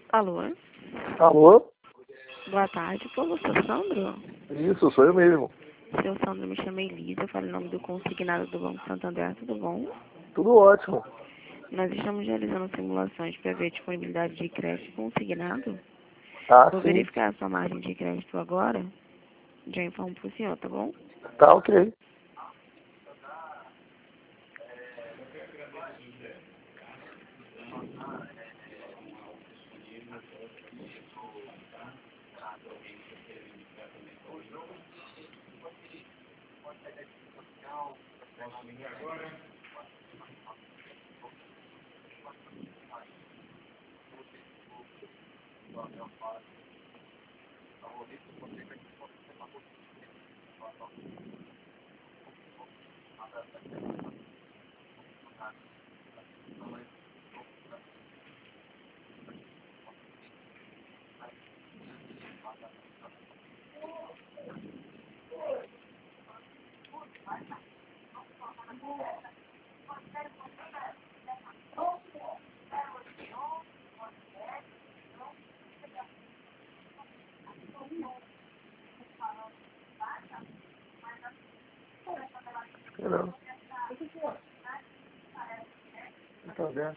Alô? Alô? Boa tarde, por você, Sandro? Isso, sou eu mesmo. Seu Sandro, me chama Elisa, eu falo em nome do consignado do Banco Santander, tudo bom? Tudo ótimo. Nós estamos realizando simulações para ver a disponibilidade de crédito consignado. Ah, Vou sim. verificar a sua margem de crédito agora. Já informo para o senhor, tá bom? Tá ok. Não. Tá vendo?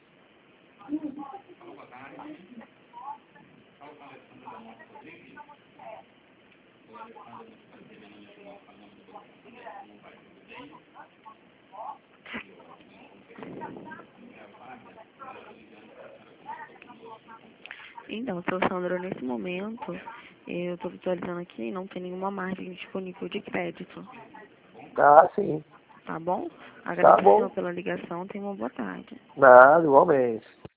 Então, seu Sandro, nesse momento, eu estou visualizando aqui, não tem nenhuma margem disponível de crédito, Tá, sim. tá bom? Tá Agradeço, senhor, bom. pela ligação, tenha uma boa tarde. Nada, igualmente.